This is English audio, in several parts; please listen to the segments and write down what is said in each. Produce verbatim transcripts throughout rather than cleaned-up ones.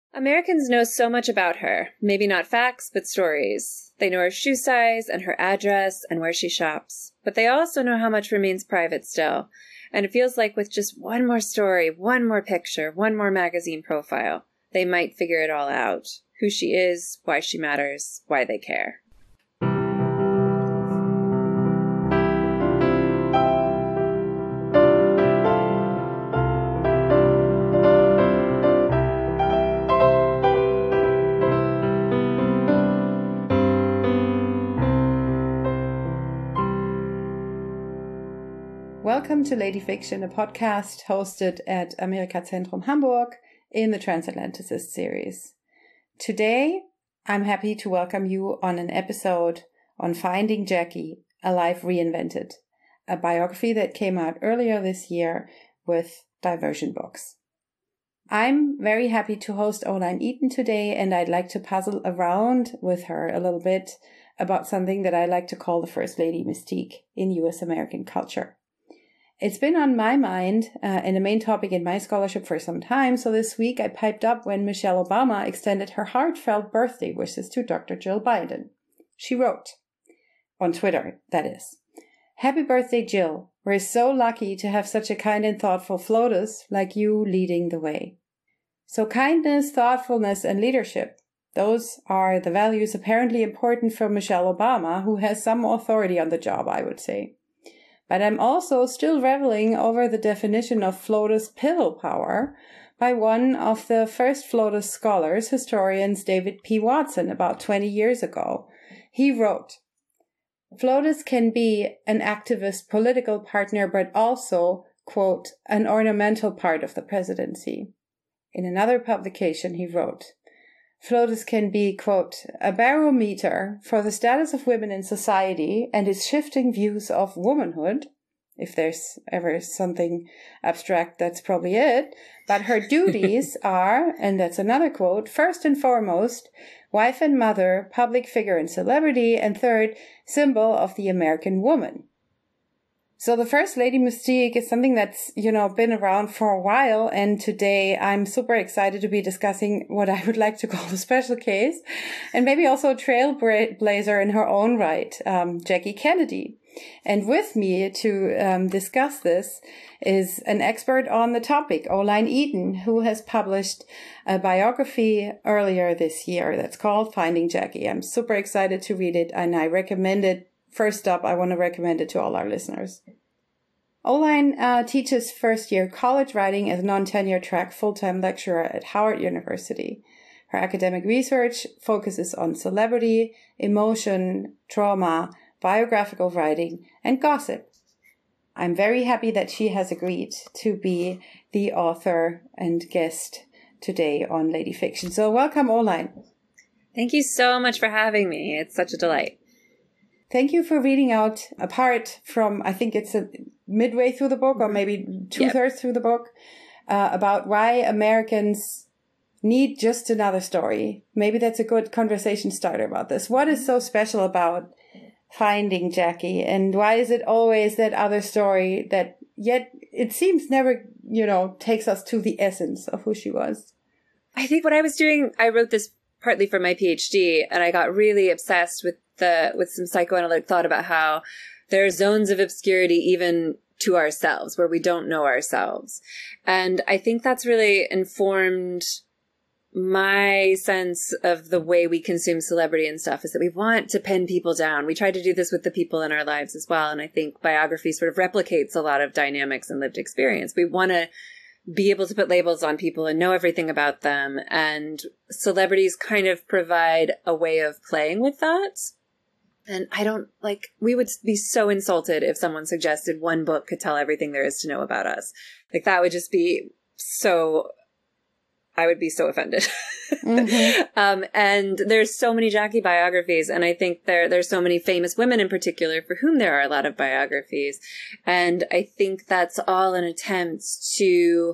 Americans know so much about her. Maybe not facts, but stories. They know her shoe size and her address and where she shops. But they also know how much remains private still. And it feels like with just one more story, one more picture, one more magazine profile, they might figure it all out. Who she is, why she matters, why they care. Welcome to Lady Fiction, a podcast hosted at Amerika Zentrum Hamburg in the Transatlanticist series. Today, I'm happy to welcome you on an episode on Finding Jackie, A Life Reinvented, a biography that came out earlier this year with Diversion Books. I'm very happy to host Oline Eaton today, and I'd like to puzzle around with her a little bit about something that I like to call the First Lady mystique in U S American culture. It's been on my mind uh, and a main topic in my scholarship for some time, so this week I piped up when Michelle Obama extended her heartfelt birthday wishes to Doctor Jill Biden. She wrote, on Twitter, that is, "Happy birthday, Jill. We're so lucky to have such a kind and thoughtful FLOTUS like you leading the way." So kindness, thoughtfulness, and leadership, those are the values apparently important for Michelle Obama, who has some authority on the job, I would say. But I'm also still reveling over the definition of FLOTUS pivotal power by one of the first FLOTUS scholars, historians David P. Watson, about twenty years ago. He wrote, "FLOTUS can be an activist political partner, but also, quote, an ornamental part of the presidency." In another publication, he wrote, "FLOTUS can be, quote, a barometer for the status of women in society and its shifting views of womanhood." If there's ever something abstract, that's probably it. But her duties are, and that's another quote, "first and foremost, wife and mother, public figure and celebrity, and third, symbol of the American woman." So the First Lady mystique is something that's, you know, been around for a while. And today I'm super excited to be discussing what I would like to call a special case and maybe also a trailblazer in her own right, um, Jackie Kennedy. And with me to um, discuss this is an expert on the topic, Oline Eaton, who has published a biography earlier this year that's called Finding Jackie. I'm super excited to read it, and I recommend it. First up, I want to recommend it to all our listeners. Oline uh, teaches first-year college writing as a non-tenure track full-time lecturer at Howard University. Her academic research focuses on celebrity, emotion, trauma, biographical writing, and gossip. I'm very happy that she has agreed to be the author and guest today on Lady Fiction. So welcome, Oline. Thank you so much for having me. It's such a delight. Thank you for reading out a part from, I think it's a midway through the book or maybe two-thirds yep. through the book, uh, about why Americans need just another story. Maybe that's a good conversation starter about this. What is so special about Finding Jackie, and why is it always that other story that yet it seems never, you know, takes us to the essence of who she was? I think when I was doing, I wrote this partly for my PhD, and I got really obsessed with the with some psychoanalytic thought about how there are zones of obscurity even to ourselves where we don't know ourselves. And I think that's really informed my sense of the way we consume celebrity and stuff, is that we want to pin people down. We try to do this with the people in our lives as well. And I think biography sort of replicates a lot of dynamics and lived experience. We want to be able to put labels on people and know everything about them. And celebrities kind of provide a way of playing with that. And I don't like, we would be so insulted if someone suggested one book could tell everything there is to know about us. Like that would just be so, I would be so offended. Mm-hmm. um, and there's so many Jackie biographies. And I think there, there's so many famous women in particular for whom there are a lot of biographies. And I think that's all an attempt to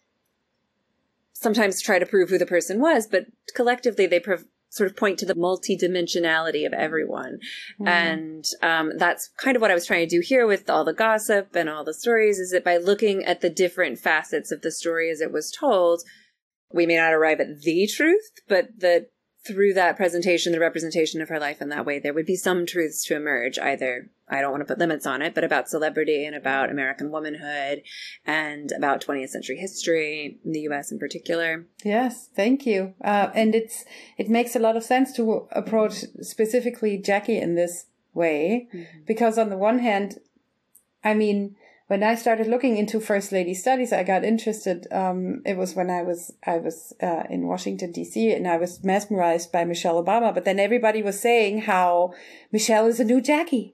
sometimes try to prove who the person was, but collectively they prov- sort of point to the multidimensionality of everyone. Mm. And um, that's kind of what I was trying to do here with all the gossip and all the stories, is that by looking at the different facets of the story as it was told, we may not arrive at the truth, but that through that presentation, the representation of her life in that way, there would be some truths to emerge. Either, I don't want to put limits on it, but about celebrity and about American womanhood and about twentieth century history in the U S in particular. Yes, thank you. Uh, and it's it makes a lot of sense to approach specifically Jackie in this way, mm-hmm. because on the one hand, I mean, when I started looking into First Lady studies, I got interested. Um, it was when I was I was uh, in Washington, D C, and I was mesmerized by Michelle Obama. But then everybody was saying how Michelle is a new Jackie.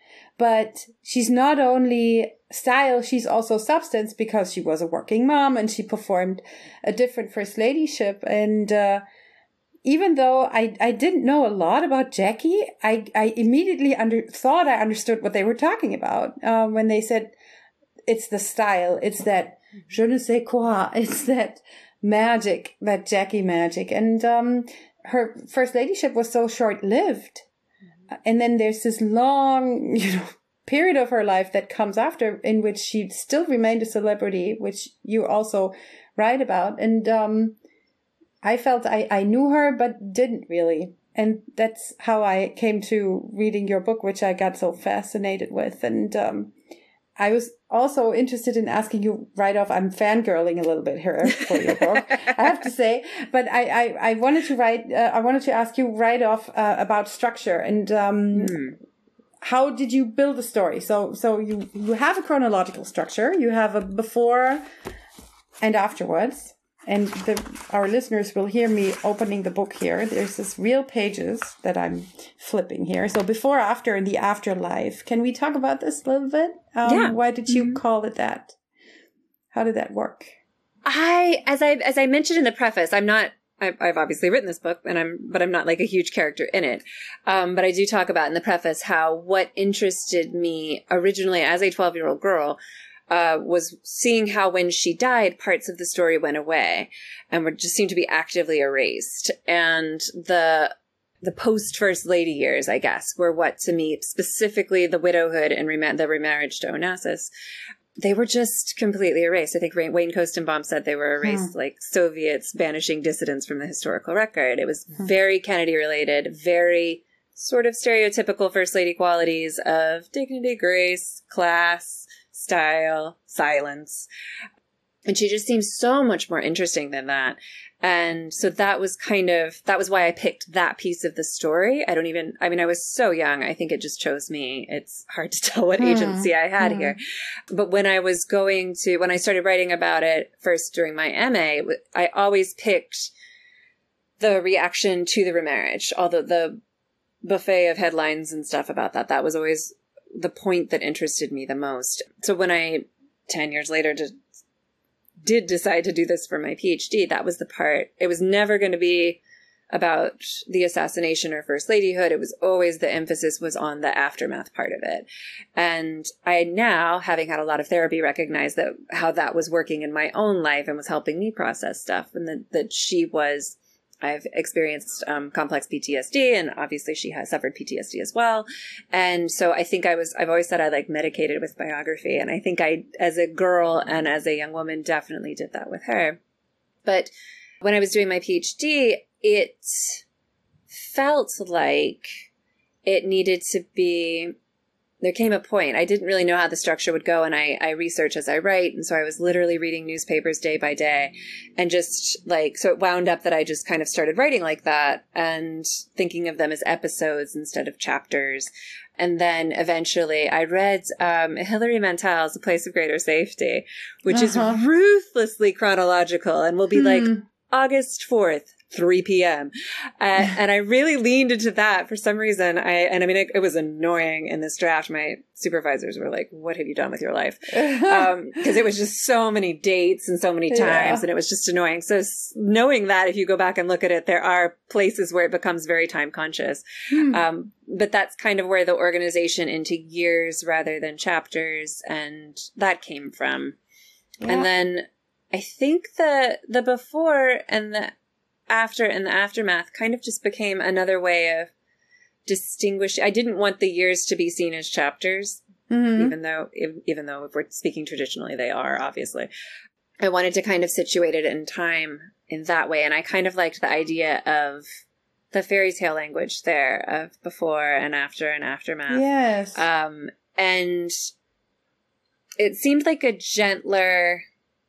But she's not only style, she's also substance, because she was a working mom and she performed a different first ladyship. And uh, even though I, I didn't know a lot about Jackie, I, I immediately under, thought I understood what they were talking about uh, when they said, it's the style, it's that je ne sais quoi, it's that magic, that Jackie magic. And um, her first ladyship was so short-lived. And then there's this long, you know, period of her life that comes after, in which she still remained a celebrity, which you also write about. And um, I felt I, I knew her, but didn't really. And that's how I came to reading your book, which I got so fascinated with. And um, I was also interested in asking you right off, I'm fangirling a little bit here for your book, I have to say, but I, I, I wanted to write, uh, I wanted to ask you right off uh, about structure and um, mm. how did you build a story? So, so you, you have a chronological structure, you have a before and afterwards. And the, our listeners will hear me opening the book here. There's this real pages that I'm flipping here. So before, after, and the afterlife. Can we talk about this a little bit? Um, yeah. Why did you mm-hmm. call it that? How did that work? I, as I as I mentioned in the preface, I'm not. I've, I've obviously written this book, and I'm, but I'm not like a huge character in it. Um, but I do talk about in the preface how what interested me originally as a twelve-year-old girl. Uh, was seeing how when she died, parts of the story went away and were just seemed to be actively erased. And the the post First Lady years, I guess, were what to me, specifically the widowhood and rem- the remarriage to Onassis, they were just completely erased. I think Wayne Koestenbaum said they were erased hmm. like Soviets banishing dissidents from the historical record. It was hmm. very Kennedy related, very sort of stereotypical First Lady qualities of dignity, grace, class, style, silence. And she just seems so much more interesting than that. And so that was kind of, that was why I picked that piece of the story. I don't even, I mean, I was so young. I think it just chose me. It's hard to tell what agency I had mm. here. But when I was going to, when I started writing about it first during my M A, I always picked the reaction to the remarriage, although the buffet of headlines and stuff about that, that was always the point that interested me the most. So when I, ten years later, did, did decide to do this for my PhD, that was the part. It was never going to be about the assassination or first ladyhood. It was always the emphasis was on the aftermath part of it. And I now, having had a lot of therapy, recognize that how that was working in my own life and was helping me process stuff, and that, that she was... I've experienced um, complex P T S D, and obviously she has suffered P T S D as well. And so I think I was, I've always said I like medicated with biography. And I think I, as a girl and as a young woman, definitely did that with her. But when I was doing my PhD, it felt like it needed to be, there came a point, I didn't really know how the structure would go, and I, I research as I write, and so I was literally reading newspapers day by day, and just like, so it wound up that I just kind of started writing like that, and thinking of them as episodes instead of chapters. And then eventually I read um, Hilary Mantel's A Place of Greater Safety, which uh-huh. is ruthlessly chronological, and will be hmm. like August fourth. three p.m. Uh, and I really leaned into that for some reason. I and I mean, it, it was annoying in this draft. My supervisors were like, what have you done with your life? Um, because it was just so many dates and so many times, yeah. and it was just annoying. So knowing that, if you go back and look at it, there are places where it becomes very time conscious. Hmm. Um, but that's kind of where the organization into years rather than chapters, and that came from. Yeah. And then I think the the before and the after and the aftermath kind of just became another way of distinguishing. I didn't want the years to be seen as chapters, mm-hmm. even though, if, even though if we're speaking traditionally, they are, obviously. I wanted to kind of situate it in time in that way. And I kind of liked the idea of the fairy tale language there of before and after and aftermath. Yes. Um, and it seemed like a gentler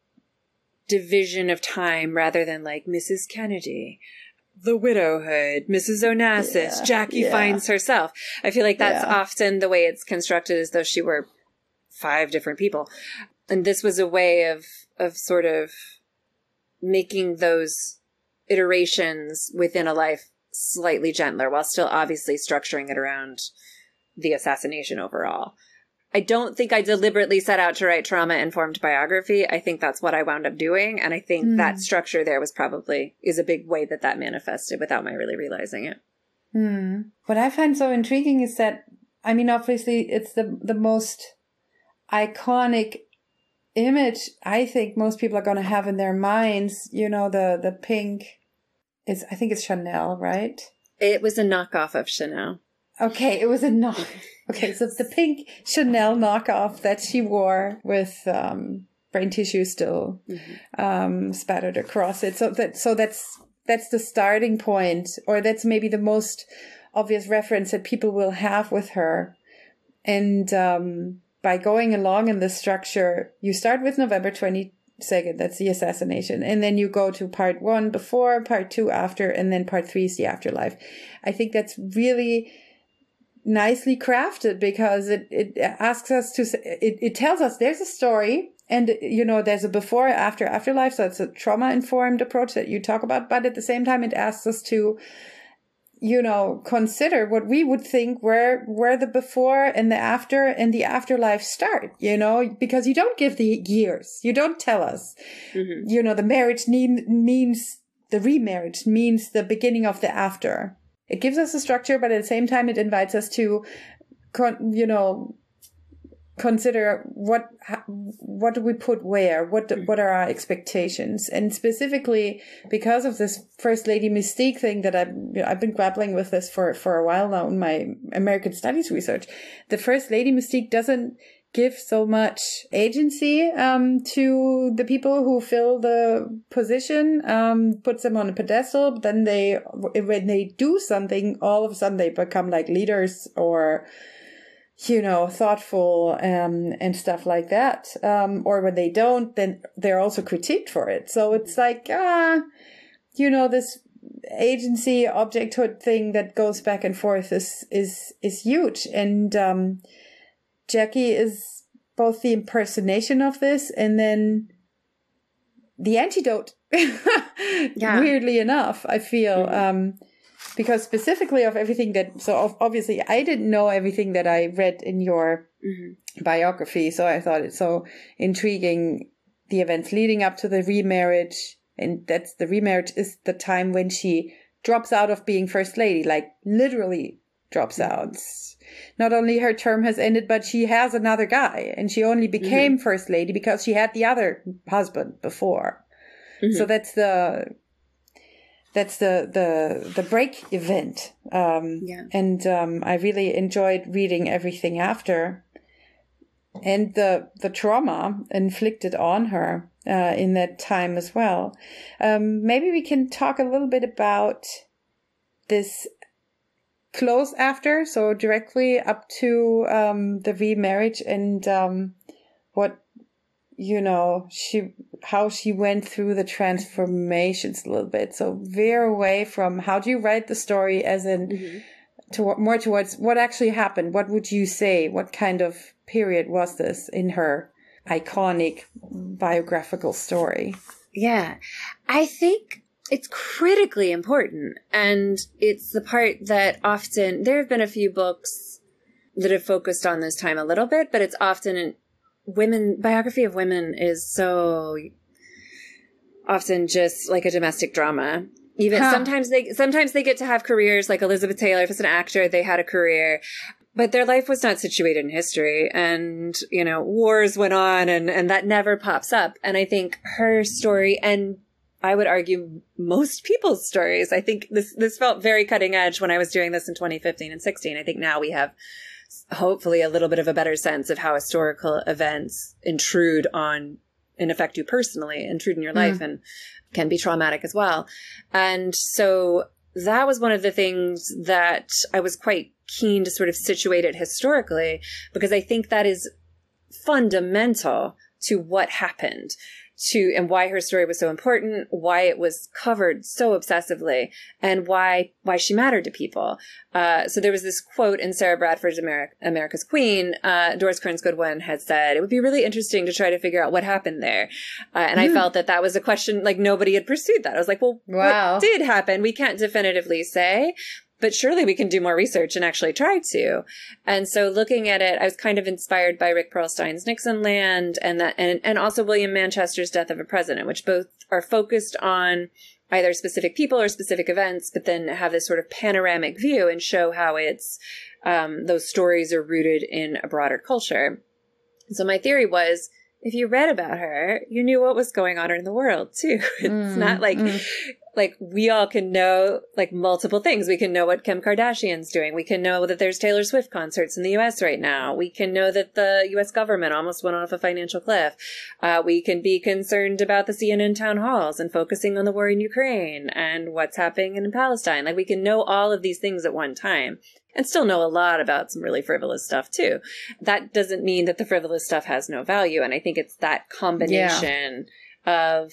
division of time rather than like Missus Kennedy, the widowhood, Missus Onassis, yeah, Jackie yeah. finds herself. I feel like that's yeah. often the way it's constructed, as though she were five different people. And this was a way of, of sort of making those iterations within a life slightly gentler, while still obviously structuring it around the assassination overall. I don't think I deliberately set out to write trauma-informed biography. I think that's what I wound up doing. And I think mm. that structure there was probably, is a big way that that manifested without my really realizing it. Mm. What I find so intriguing is that, I mean, obviously it's the, the most iconic image I think most people are going to have in their minds. You know, the, the pink is, I think it's Chanel, right? It was a knockoff of Chanel. Okay, it was a knock. Okay, so the pink Chanel knockoff that she wore with um, brain tissue still mm-hmm. um, spattered across it. So that so that's that's the starting point, or that's maybe the most obvious reference that people will have with her. And um, by going along in the structure, you start with November twenty-second. That's the assassination, and then you go to part one before, part two after, and then part three is the afterlife. I think that's really nicely crafted, because it, it asks us to, it, it tells us there's a story, and, you know, there's a before, after, afterlife. So it's a trauma informed approach that you talk about. But at the same time, it asks us to, you know, consider what we would think where, where the before and the after and the afterlife start, you know, because you don't give the years. You don't tell us, mm-hmm. you know, the marriage need, means, the remarriage means the beginning of the after. It gives us a structure, but at the same time, it invites us to, con- you know, consider what what do we put where, what what are our expectations, and specifically because of this First Lady Mystique thing that I've you know, I've been grappling with this for for a while now in my American Studies research. The First Lady Mystique doesn't give so much agency um, to the people who fill the position, um, puts them on a pedestal, but then they, when they do something, all of a sudden they become like leaders or, you know, thoughtful um, and stuff like that. Um, or when they don't, then they're also critiqued for it. So it's like, ah, you know, this agency objecthood thing that goes back and forth is, is, is huge. And, um, Jackie is both the impersonation of this and then the antidote. yeah. Weirdly enough, I feel, mm-hmm. um, because specifically of everything that, so obviously I didn't know everything that I read in your mm-hmm. biography. So I thought it's so intriguing, the events leading up to the remarriage. And that's the remarriage is the time when she drops out of being First Lady, like literally drops out. Not only her term has ended, but she has another guy, and she only became mm-hmm. First Lady because she had the other husband before. Mm-hmm. So that's the that's the the the break event. Um, yeah. And um, I really enjoyed reading everything after, and the the trauma inflicted on her uh, in that time as well. Um, maybe we can talk a little bit about this close after, so directly up to um, the remarriage, and um, what, you know, she how she went through the transformations a little bit. So veer away from how do you write the story, as in mm-hmm. to more towards what actually happened. What would you say? What kind of period was this in her iconic biographical story? Yeah, I think it's critically important, and it's the part that often, there have been a few books that have focused on this time a little bit, but it's often, women, biography of women is so often just like a domestic drama. Even huh. sometimes they, sometimes they get to have careers, like Elizabeth Taylor, if it's an actor, they had a career, but their life was not situated in history, and, you know, wars went on, and, and that never pops up. And I think her story, and I would argue most people's stories, I think this, this felt very cutting edge when I was doing this in twenty fifteen and sixteen. I think now we have hopefully a little bit of a better sense of how historical events intrude on and affect you personally, intrude in your life, mm. and can be traumatic as well. And so that was one of the things that I was quite keen to sort of situate it historically, because I think that is fundamental to what happened, to and why her story was so important, why it was covered so obsessively, and why why she mattered to people. Uh, so there was this quote in Sarah Bradford's Ameri- America's Queen. Uh, Doris Kearns Goodwin had said, it would be really interesting to try to figure out what happened there. Uh, and mm. I felt that that was a question, like nobody had pursued that. I was like, well, wow. What did happen? We can't definitively say. But surely we can do more research and actually try to. And so looking at it, I was kind of inspired by Rick Perlstein's Nixonland and that, and, and also William Manchester's Death of a President, which both are focused on either specific people or specific events, but then have this sort of panoramic view and show how it's, um, those stories are rooted in a broader culture. So my theory was, if you read about her, you knew what was going on in the world too. It's mm, not like, mm. like we all can know like multiple things. We can know what Kim Kardashian's doing. We can know that there's Taylor Swift concerts in the U S right now. We can know that the U S government almost went off a financial cliff. Uh, we can be concerned about the C N N town halls and focusing on the war in Ukraine and what's happening in Palestine. Like we can know all of these things at one time. And still know a lot about some really frivolous stuff, too. That doesn't mean that the frivolous stuff has no value. And I think it's that combination yeah. of,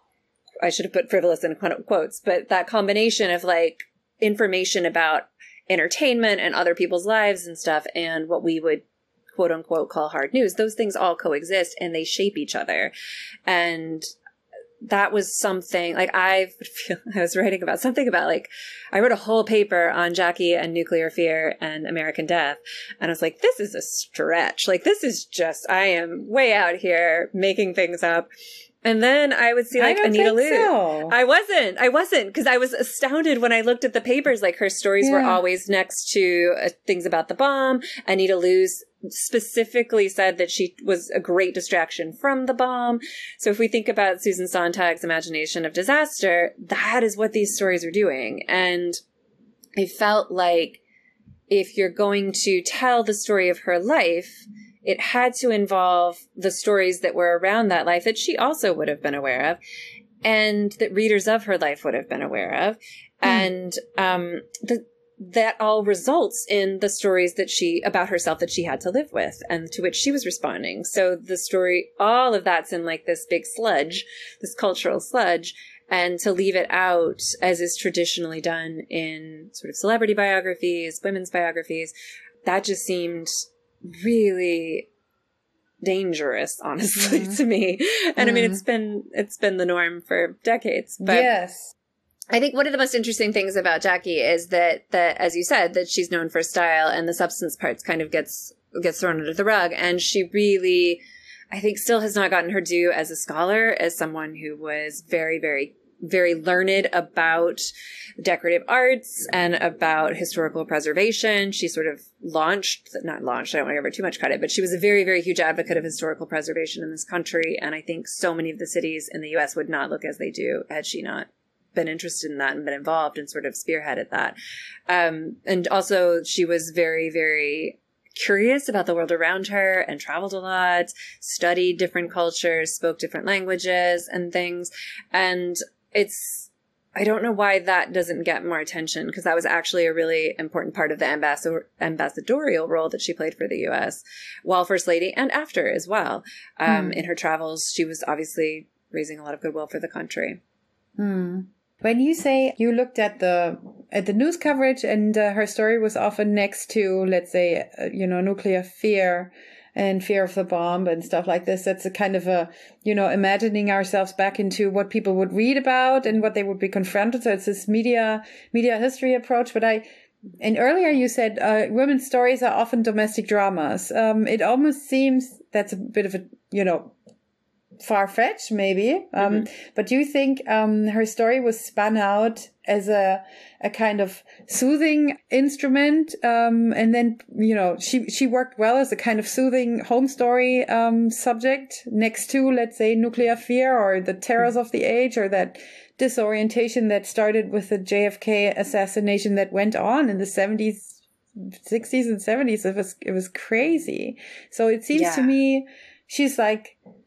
I should have put frivolous in quotes, but that combination of like information about entertainment and other people's lives and stuff and what we would quote unquote call hard news. Those things all coexist and they shape each other. And that was something like I feel I was writing about something about like I wrote a whole paper on Jackie and nuclear fear and American death. And I was like, this is a stretch. Like, this is just I am way out here making things up. And then I would see like I don't Anita think Loos. So. I wasn't. I wasn't because I was astounded when I looked at the papers. Like her stories yeah. were always next to uh, things about the bomb. Anita Loos specifically said that she was a great distraction from the bomb. So if we think about Susan Sontag's imagination of disaster, that is what these stories are doing. And I felt like if you're going to tell the story of her life, it had to involve the stories that were around that life that she also would have been aware of and that readers of her life would have been aware of. Mm. And um, the, that all results in the stories that she about herself that she had to live with and to which she was responding. So the story, all of that's in like this big sludge, this cultural sludge. And to leave it out, as is traditionally done in sort of celebrity biographies, women's biographies, that just seemed really dangerous, honestly, mm-hmm. to me. And mm. I mean, it's been it's been the norm for decades. But yes. I think one of the most interesting things about Jackie is that, that, as you said, that she's known for style and the substance parts kind of gets gets thrown under the rug. And she really, I think, still has not gotten her due as a scholar, as someone who was very, very very learned about decorative arts and about historical preservation. She sort of launched, not launched, I don't want to give her too much credit, but she was a very, very huge advocate of historical preservation in this country. And I think so many of the cities in the U S would not look as they do had she not been interested in that and been involved and sort of spearheaded that. Um, and also she was very, very curious about the world around her and traveled a lot, studied different cultures, spoke different languages and things. And it's, I don't know why that doesn't get more attention, because that was actually a really important part of the ambassador, ambassadorial role that she played for the U S while First Lady and after as well. Um, mm. In her travels, she was obviously raising a lot of goodwill for the country. Mm. When you say you looked at the at the news coverage and uh, her story was often next to, let's say, uh, you know, nuclear fear and fear of the bomb and stuff like this. That's a kind of a, you know, imagining ourselves back into what people would read about and what they would be confronted. So it's this media, media history approach. But I, and earlier you said, uh, women's stories are often domestic dramas. Um, it almost seems that's a bit of a, you know, far-fetched maybe. Um, mm-hmm. But do you think, um, her story was spun out as a, a kind of soothing instrument? Um, and then, you know, she, she worked well as a kind of soothing home story, um, subject next to, let's say, nuclear fear or the terrors mm-hmm. of the age, or that disorientation that started with the J F K assassination that went on in the seventies, sixties and seventies. It was, it was crazy. So it seems yeah. to me, she's like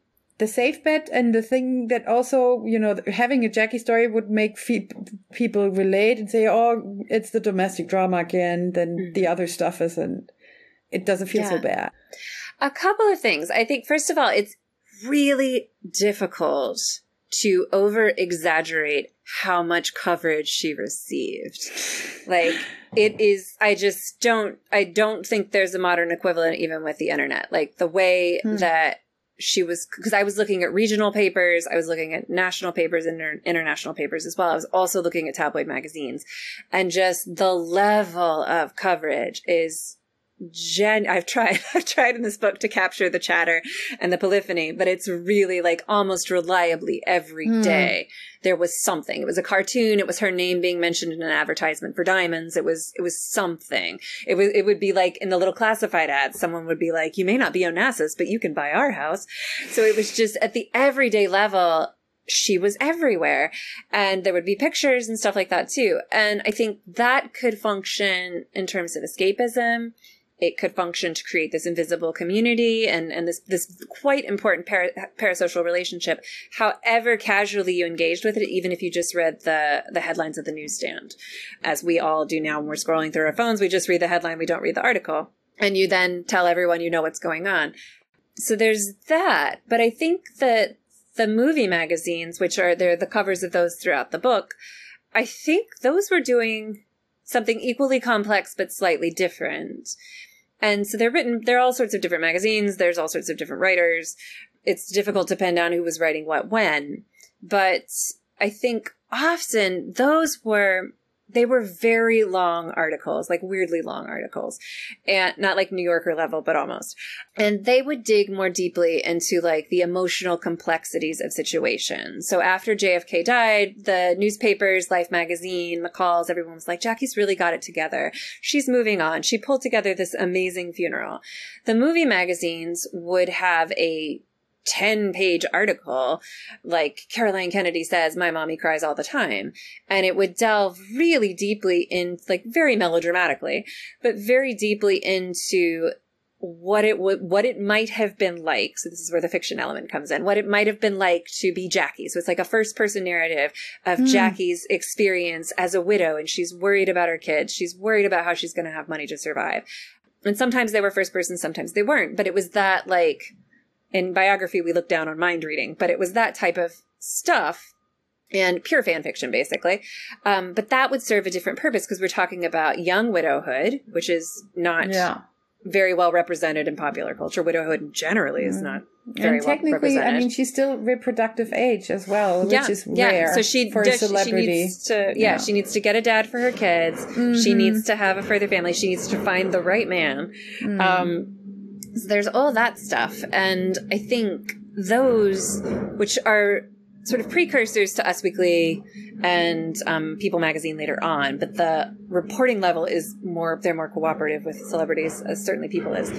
the safe bet and the thing that also, you know, having a Jackie story would make fe- people relate and say, oh, it's the domestic drama again, then mm-hmm. the other stuff isn't, it doesn't feel yeah. so bad. A couple of things. I think, first of all, it's really difficult to over-exaggerate how much coverage she received. Like, it is, I just don't, I don't think there's a modern equivalent even with the internet. Like, the way hmm. that she was, because I was looking at regional papers, I was looking at national papers and inter- international papers as well. I was also looking at tabloid magazines. And just the level of coverage is Gen, I've tried, I've tried in this book to capture the chatter and the polyphony, but it's really like almost reliably every mm. day there was something. It was a cartoon. It was her name being mentioned in an advertisement for diamonds. It was, it was something. It was, it would be like in the little classified ads, someone would be like, you may not be Onassis, but you can buy our house. So it was just at the everyday level, she was everywhere, and there would be pictures and stuff like that too. And I think that could function in terms of escapism. It could function to create this invisible community and, and this, this quite important para, parasocial relationship, however casually you engaged with it, even if you just read the, the headlines of the newsstand. As we all do now when we're scrolling through our phones, we just read the headline, we don't read the article. And you then tell everyone you know what's going on. So there's that. But I think that the movie magazines, which are they're the covers of those throughout the book, I think those were doing something equally complex but slightly different. And so they're written, they're all sorts of different magazines. There's all sorts of different writers. It's difficult to pin down who was writing what when. But I think often those were, they were very long articles, like weirdly long articles. And not like New Yorker level, but almost. And they would dig more deeply into like the emotional complexities of situations. So after J F K died, the newspapers, Life magazine, McCall's, everyone was like, Jackie's really got it together. She's moving on. She pulled together this amazing funeral. The movie magazines would have a ten page article, like Caroline Kennedy says, my mommy cries all the time. And it would delve really deeply in, like very melodramatically, but very deeply into what it would, what it might have been like. So this is where the fiction element comes in, what it might have been like to be Jackie. So it's like a first person narrative of mm. Jackie's experience as a widow. And she's worried about her kids. She's worried about how she's going to have money to survive. And sometimes they were first person, sometimes they weren't, but it was that like, in biography, we look down on mind reading, but it was that type of stuff and pure fan fiction, basically. Um, but that would serve a different purpose because we're talking about young widowhood, which is not yeah. very well represented in popular culture. Widowhood generally is not very and technically, well represented. I mean, she's still reproductive age as well, which yeah, is yeah. rare so she, for does, a celebrity. She needs to, yeah, yeah, she needs to get a dad for her kids. Mm-hmm. She needs to have a further family. She needs to find the right man. Mm. Um, So there's all that stuff. And I think those, which are sort of precursors to Us Weekly and um, People Magazine later on, but the reporting level is more, they're more cooperative with celebrities, as certainly People is.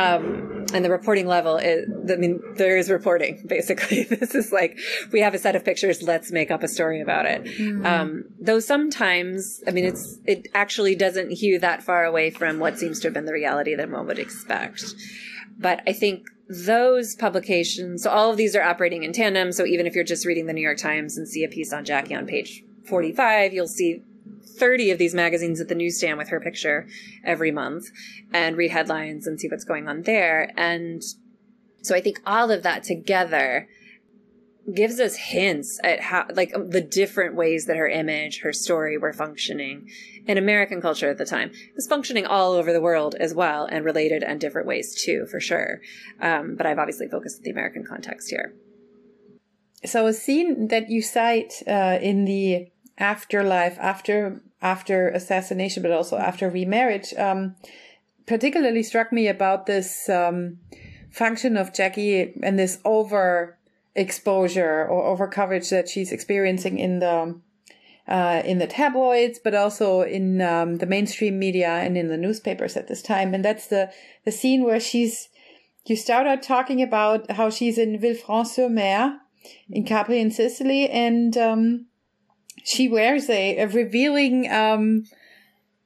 Um, and the reporting level is, I mean, there is reporting, basically. This is like, we have a set of pictures, let's make up a story about it. Mm-hmm. Um, though sometimes, I mean, it's, it actually doesn't hew that far away from what seems to have been the reality that one would expect. But I think those publications, so all of these are operating in tandem. So even if you're just reading the New York Times and see a piece on Jackie on page forty-five, you'll see thirty of these magazines at the newsstand with her picture every month and read headlines and see what's going on there. And so I think all of that together gives us hints at how, like, the different ways that her image, her story were functioning in American culture at the time. It was functioning all over the world as well, and related in different ways too, for sure. Um, but I've obviously focused on the American context here. So a scene that you cite uh, in the afterlife, after after assassination, but also after remarriage, um, particularly struck me about this um, function of Jackie and this over exposure or over coverage that she's experiencing in the uh, in the tabloids, but also in um, the mainstream media and in the newspapers at this time. And that's the the scene where she's you start out talking about how she's in Villefranche-sur-Mer in Capri in Sicily, and um, she wears a, a revealing um,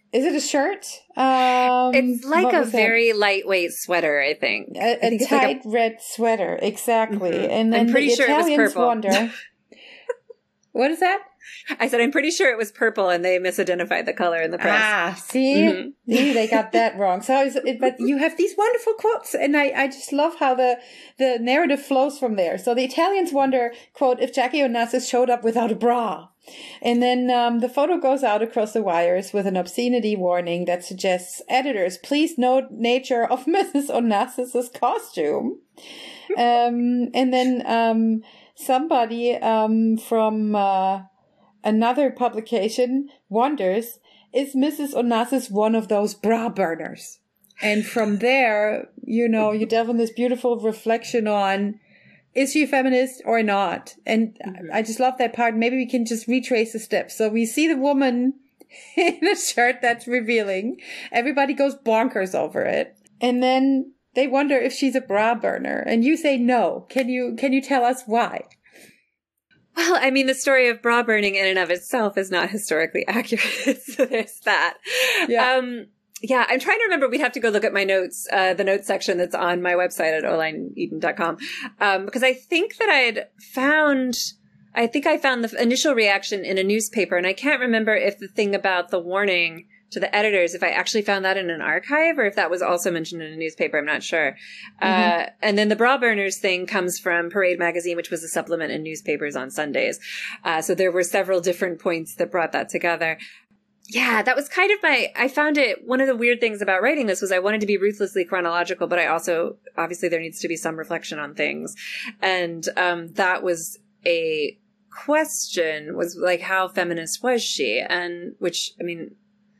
is it a shirt? Um, it's like a was that? very lightweight sweater, I think. A, I a think it's tight like a, red sweater, exactly. Mhm. And then I'm pretty the sure Italians it was purple. wonder. What is that? I said I'm pretty sure it was purple, and they misidentified the color in the press. Ah, see, Mhm. see, they got that wrong. So, it's, it, but you have these wonderful quotes, and I, I just love how the the narrative flows from there. So the Italians wonder, quote, if Jackie Onassis showed up without a bra, and then um, the photo goes out across the wires with an obscenity warning that suggests, editors, please note nature of Missus Onassis's costume, um, and then um, somebody um, from. Uh, Another publication wonders, is Missus Onassis one of those bra burners? And from there, you know, you delve in this beautiful reflection on, is she a feminist or not? And mm-hmm. I just love that part. Maybe we can just retrace the steps. So we see the woman in a shirt that's revealing. Everybody goes bonkers over it. And then they wonder if she's a bra burner. And you say no. Can you, can you tell us why? Well, I mean, the story of bra burning in and of itself is not historically accurate, so there's that. Yeah. Um, yeah, I'm trying to remember. We'd have to go look at my notes, uh, the notes section that's on my website at oline eden dot com, um, because I think that I had found, I think I found the initial reaction in a newspaper, and I can't remember if the thing about the warning to the editors, if I actually found that in an archive or if that was also mentioned in a newspaper, I'm not sure. Mm-hmm. Uh, and then the bra burners thing comes from Parade Magazine, which was a supplement in newspapers on Sundays. Uh, so there were several different points that brought that together. Yeah, that was kind of my, I found it, one of the weird things about writing this was I wanted to be ruthlessly chronological, but I also, obviously there needs to be some reflection on things. And, um, that was a question, was like, how feminist was she? And which, I mean,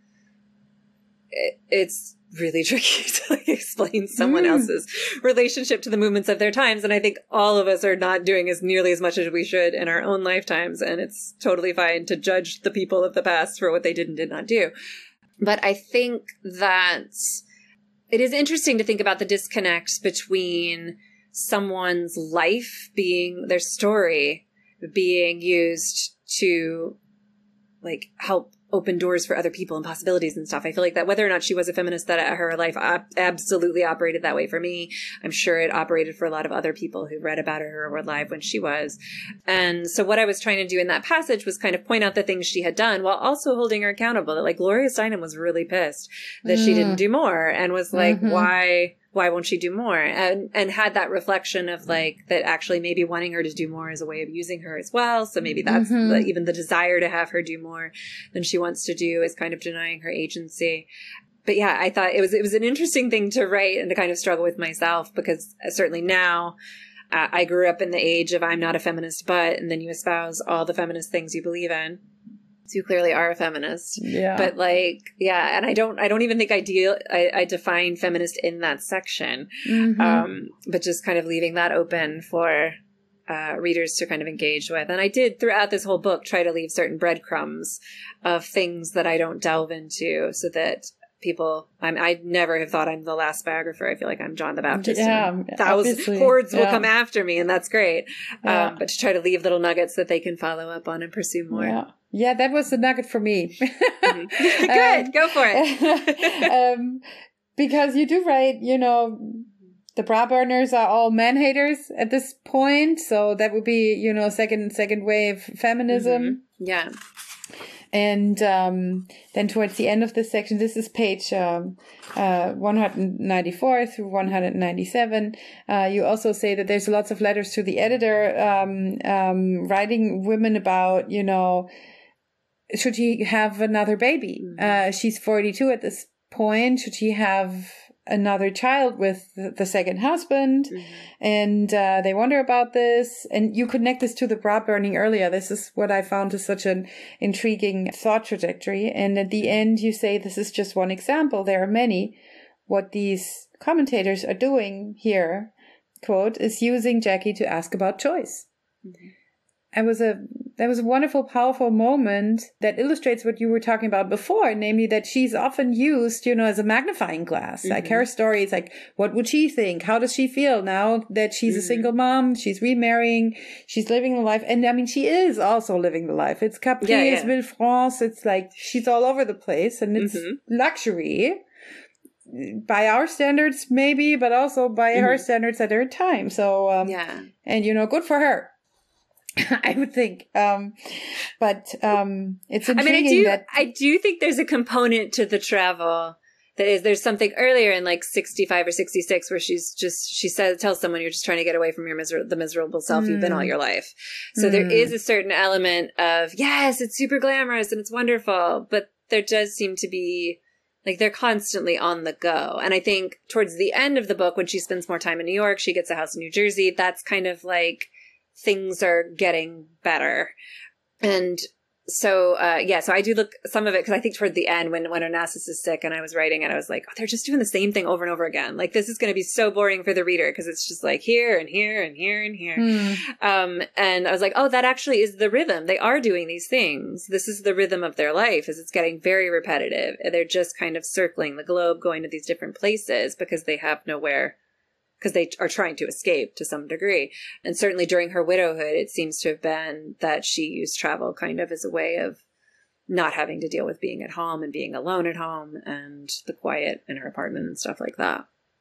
it's really tricky to like explain someone mm. else's relationship to the movements of their times. And I think all of us are not doing as nearly as much as we should in our own lifetimes. And it's totally fine to judge the people of the past for what they did and did not do. But I think that it is interesting to think about the disconnect between someone's life being their story being used to like help open doors for other people and possibilities and stuff. I feel like that whether or not she was a feminist, that her life op- absolutely operated that way for me. I'm sure it operated for a lot of other people who read about her or were alive when she was. And so what I was trying to do in that passage was kind of point out the things she had done while also holding her accountable. That like Gloria Steinem was really pissed that mm. she didn't do more and was like, mm-hmm. why... why won't she do more? And and had that reflection of like that actually maybe wanting her to do more is a way of using her as well. So maybe that's mm-hmm. the, even the desire to have her do more than she wants to do is kind of denying her agency. But yeah, I thought it was it was an interesting thing to write and to kind of struggle with myself because certainly now uh, I grew up in the age of I'm not a feminist, but and then you espouse all the feminist things you believe in. So you clearly are a feminist. Yeah. But like, yeah. And I don't, I don't even think I deal, I, I define feminist in that section. Mm-hmm. Um, but just kind of leaving that open for, uh, readers to kind of engage with. And I did throughout this whole book try to leave certain breadcrumbs of things that I don't delve into so that people, I'm, I never have thought I'm the last biographer. I feel like I'm John the Baptist. Yeah. Thousands, hordes yeah. will come after me and that's great. Yeah. Um, but to try to leave little nuggets that they can follow up on and pursue more. Yeah. Yeah, that was the nugget for me. Mm-hmm. Good, um, go for it. um, because you do write, you know, the bra burners are all man haters at this point. So that would be, you know, second second wave feminism. Mm-hmm. Yeah. And um, then towards the end of this section, this is page um, uh, one ninety-four through one ninety-seven. Uh, you also say that there's lots of letters to the editor um, um, writing women about, you know, should she have another baby? Mm-hmm. Uh, she's forty-two at this point. Should she have another child with the second husband? Mm-hmm. And uh, they wonder about this. And you connect this to the bra burning earlier. This is what I found is such an intriguing thought trajectory. And at the end, you say this is just one example. There are many. What these commentators are doing here, quote, is using Jackie to ask about choice. Mm-hmm. it was a there was a wonderful, powerful moment that illustrates what you were talking about before, namely that she's often used, you know, as a magnifying glass. Mm-hmm. Like her story is like, what would she think? How does she feel now that she's mm-hmm. a single mom? She's remarrying. She's living the life. And I mean, she is also living the life. It's Capri, yeah, yeah. it's Villefranche. It's like she's all over the place, and it's mm-hmm. luxury by our standards, maybe, but also by mm-hmm. her standards at her time. So, um, yeah. And, you know, good for her. I would think. Um, but um, it's intriguing. I mean, I do, that I do think there's a component to the travel that is, there's something earlier in like sixty-five or sixty-six where she's just, she says, tells someone you're just trying to get away from your miser- the miserable self mm. you've been all your life. So mm. there is a certain element of, yes, it's super glamorous and it's wonderful, but there does seem to be, like, they're constantly on the go. And I think towards the end of the book, when she spends more time in New York, she gets a house in New Jersey, that's kind of like, things are getting better. And so, uh, yeah, so I do look some of it because I think toward the end when, when Onassis is sick and I was writing it, I was like, oh, they're just doing the same thing over and over again. Like, this is going to be so boring for the reader because it's just like here and here and here and here. Mm. Um, and I was like, oh, that actually is the rhythm. They are doing these things. This is the rhythm of their life, is it's getting very repetitive. And they're just kind of circling the globe, going to these different places because they have nowhere, because they are trying to escape to some degree. And certainly during her widowhood, it seems to have been that she used travel kind of as a way of not having to deal with being at home and being alone at home and the quiet in her apartment and stuff like that.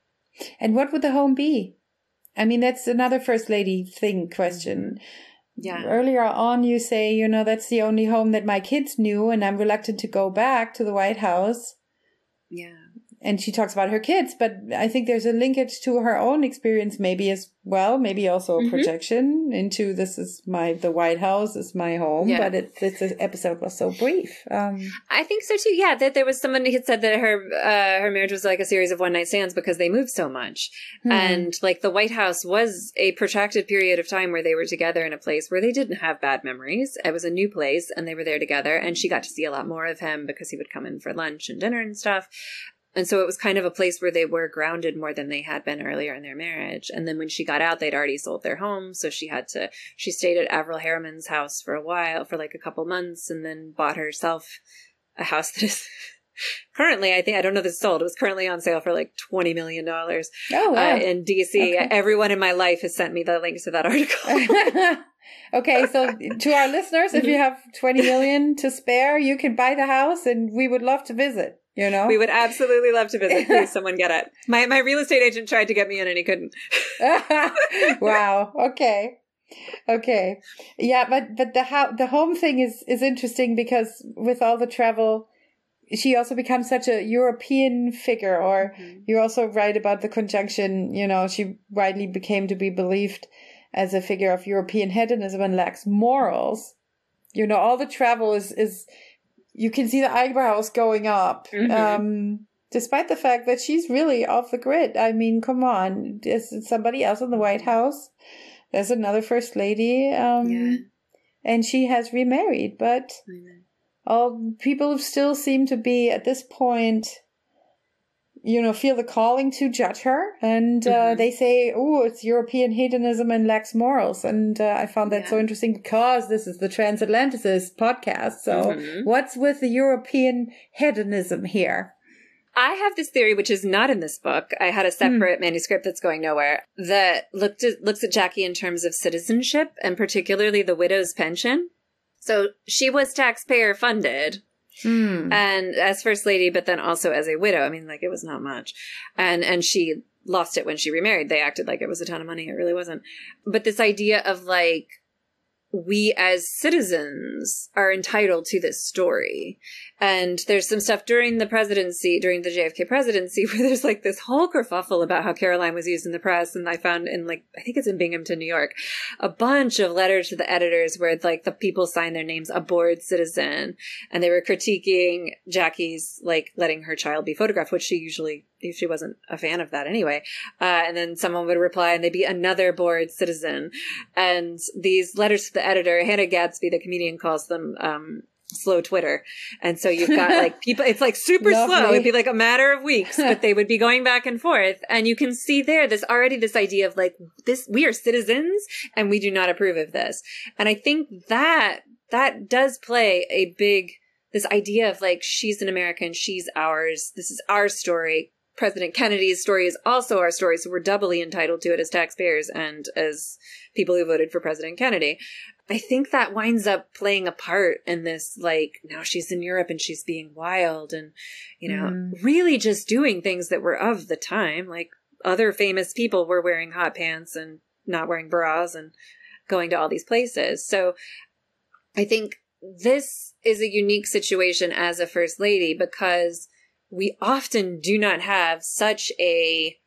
And what would the home be? I mean, that's another First Lady thing question. Yeah. Earlier on, you say, you know, that's the only home that my kids knew, and I'm reluctant to go back to the White House. Yeah. And she talks about her kids, but I think there's a linkage to her own experience maybe as well, maybe also a mm-hmm. projection into this is my, the White House is my home, yeah. but it, this episode was so brief. Um, I think so too, yeah, that there was someone who had said that her, uh, her marriage was like a series of one night stands because they moved so much. Hmm. And like the White House was a protracted period of time where they were together in a place where they didn't have bad memories. It was a new place and they were there together, and she got to see a lot more of him because he would come in for lunch and dinner and stuff. And so it was kind of a place where they were grounded more than they had been earlier in their marriage. And then when she got out, they'd already sold their home. So she had to, she stayed at Avril Harriman's house for a while, for like a couple months, and then bought herself a house that is currently, I think, I don't know if it's sold. It was currently on sale for like twenty million dollars oh, wow. uh, in D C. Okay. Everyone in my life has sent me the links to that article. Okay, so to our listeners, if you have twenty million to spare, you can buy the house and we would love to visit. You know, we would absolutely love to visit. Please, someone get it. My my real estate agent tried to get me in and he couldn't. Wow. Okay. Okay. Yeah, but but the ho- the home thing is is interesting because with all the travel, she also becomes such a European figure. Or mm-hmm. you also write about the conjunction. You know, she widely became to be believed as a figure of European hedonism and lacks morals. You know, all the travel is is. You can see the eyebrows going up, mm-hmm. um, despite the fact that she's really off the grid. I mean, come on. There's somebody else in the White House. There's another First Lady. Um, yeah. And she has remarried. But mm-hmm. all people still seem to be, at this point, you know, feel the calling to judge her. And uh, mm-hmm. they say, oh, it's European hedonism and lacks morals. And uh, I found that yeah. so interesting because this is the Transatlanticist podcast. So mm-hmm. what's with the European hedonism here? I have this theory, which is not in this book. I had a separate mm. manuscript that's going nowhere that looked at, looks at Jackie in terms of citizenship and particularly the widow's pension. So she was taxpayer funded. Mm. And as First Lady, but then also as a widow. I mean, like, it was not much. And and she lost it when she remarried. They acted like it was a ton of money. It really wasn't. But this idea of, like, we as citizens are entitled to this story. And there's some stuff during the presidency, during the J F K presidency, where there's like this whole kerfuffle about how Caroline was used in the press. And I found in like, I think it's in Binghamton, New York, a bunch of letters to the editors where like the people signed their names aboard citizen. And they were critiquing Jackie's like letting her child be photographed, which she usually, she wasn't a fan of that anyway. Uh, and then someone would reply and they'd be another bored citizen. And these letters to the editor, Hannah Gadsby, the comedian, calls them, um, slow Twitter. And so you've got like people, it's like super Lovely. slow. It'd be like a matter of weeks, but they would be going back and forth. And you can see there, there's already this idea of like this, we are citizens and we do not approve of this. And I think that that does play a big, this idea of like, she's an American, she's ours. This is our story. President Kennedy's story is also our story. So we're doubly entitled to it as taxpayers and as people who voted for President Kennedy. I think that winds up playing a part in this, like, now she's in Europe and she's being wild and, you know, mm. really just doing things that were of the time. Like other famous people were wearing hot pants and not wearing bras and going to all these places. So I think this is a unique situation as a first lady because we often do not have such a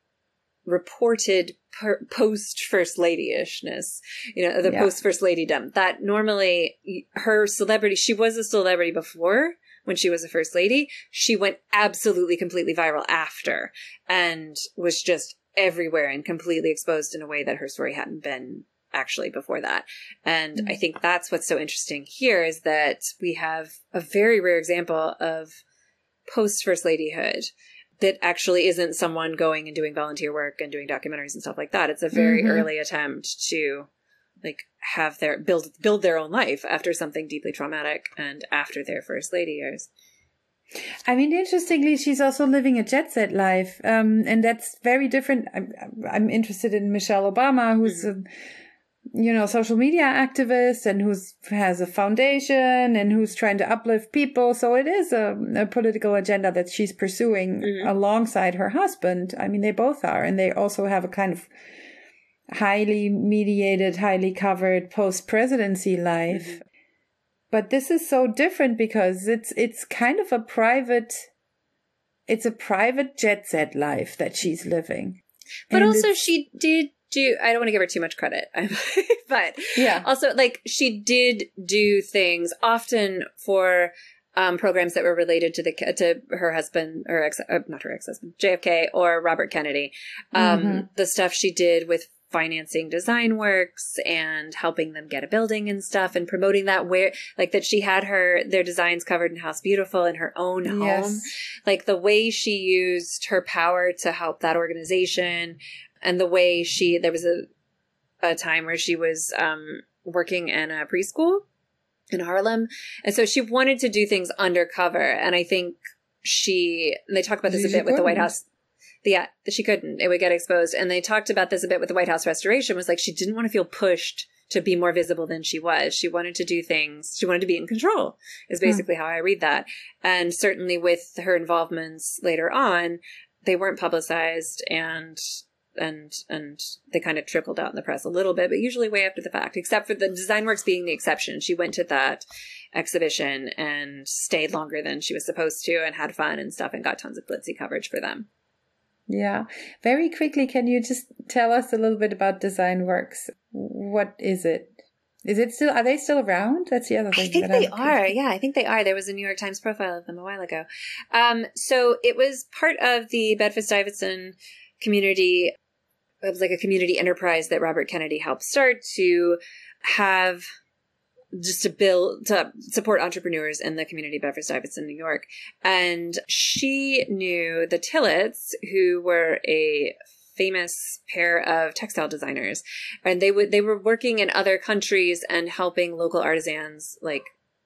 reported per- post first lady-ishness, you know, the yeah. post first ladydom that normally her celebrity, she was a celebrity before when she was a first lady. She went absolutely completely viral after and was just everywhere and completely exposed in a way that her story hadn't been actually before that. And mm-hmm. I think that's what's so interesting here is that we have a very rare example of post first ladyhood that actually isn't someone going and doing volunteer work and doing documentaries and stuff like that. It's a very mm-hmm. early attempt to like have their build build their own life after something deeply traumatic and after their first lady years. I mean, interestingly, she's also living a jet set life, um, and that's very different. I'm, I'm interested in Michelle Obama, who's mm-hmm. a you know, social media activist and who's has a foundation and who's trying to uplift people. So it is a, a political agenda that she's pursuing mm-hmm. alongside her husband. I mean, they both are. And they also have a kind of highly mediated, highly covered post-presidency life. Mm-hmm. But this is so different because it's it's kind of a private, it's a private jet set life that she's living. But and also she did do, I don't want to give her too much credit, but yeah. also like she did do things often for um, programs that were related to the to her husband or ex, uh, not her ex-husband, J F K or Robert Kennedy. Um, mm-hmm. The stuff she did with financing design works and helping them get a building and stuff and promoting that where like that she had her their designs covered in House Beautiful in her own home. Yes. Like the way she used her power to help that organization. And the way she, there was a, a time where she was um, working in a preschool in Harlem. And so she wanted to do things undercover. And I think she, and they talk about this she a bit with the White House. Yeah, she couldn't. It would get exposed. And they talked about this a bit with the White House restoration was like she didn't want to feel pushed to be more visible than she was. She wanted to do things. She wanted to be in control is basically hmm. how I read that. And certainly with her involvements later on, they weren't publicized and and and they kind of trickled out in the press a little bit, but usually way after the fact, except for the design works being the exception. She went to that exhibition and stayed longer than she was supposed to and had fun and stuff and got tons of glitzy coverage for them. Yeah. Very quickly, can you just tell us a little bit about Design Works? What is it? Is it still, are they still around? That's the other thing. I think they I'm are. Yeah, I think they are. There was a New York Times profile of them a while ago. Um, so it was part of the Bedford-Stuyvesant community. It was like a community enterprise that Robert Kennedy helped start to have just to build, to support entrepreneurs in the community of Bedford-Stuyvesant, New York. And she knew the Tillotts, who were a famous pair of textile designers. And they would, they were working in other countries and helping local artisans like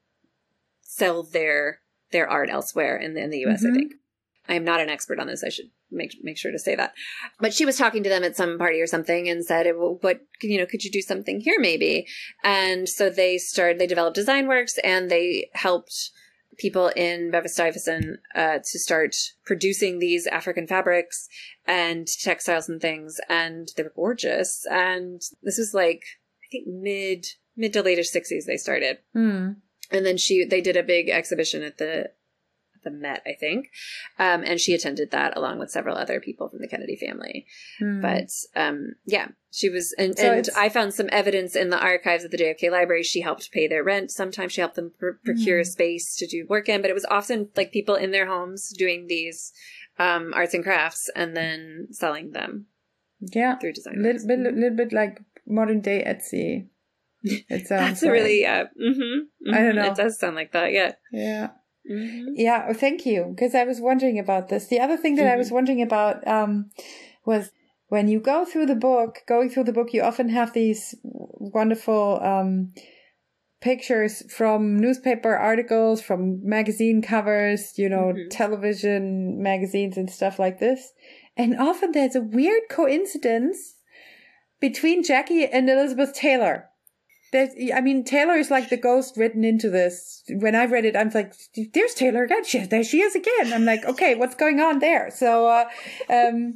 sell their, their art elsewhere in the, in the U S, mm-hmm. I think. I am not an expert on this. I should make make sure to say that. But she was talking to them at some party or something and said, well, what, you know, could you do something here maybe? And so they started, they developed Design Works and they helped people in Bedford-Stuyvesant uh, to start producing these African fabrics and textiles and things. And they were gorgeous. And this was like, I think mid, mid to later sixties they started. Mm. And then she, they did a big exhibition at the the Met, I think. Um, and she attended that along with several other people from the Kennedy family. Mm. But um, yeah, she was, and, so and I found some evidence in the archives of the J F K Library. She helped pay their rent. Sometimes she helped them pr- procure mm. space to do work in, but it was often like people in their homes doing these um, arts and crafts and then selling them. Yeah. Through Design Works. A little bit, little bit like modern day Etsy. It sounds That's like. a really, yeah. Mm-hmm, mm-hmm. I don't know. It does sound like that, yeah. Yeah. Mm-hmm. Yeah, oh, thank you. Because I was wondering about this. The other thing that Mm-hmm. I was wondering about um, was when you go through the book, going through the book, you often have these wonderful um, pictures from newspaper articles, from magazine covers, you know, Mm-hmm. television magazines and stuff like this. And often there's a weird coincidence between Jackie and Elizabeth Taylor. There's, I mean, Taylor is like the ghost written into this. When I read it, I'm like, there's Taylor again. She, there she is again. I'm like, okay, what's going on there? So, uh, um,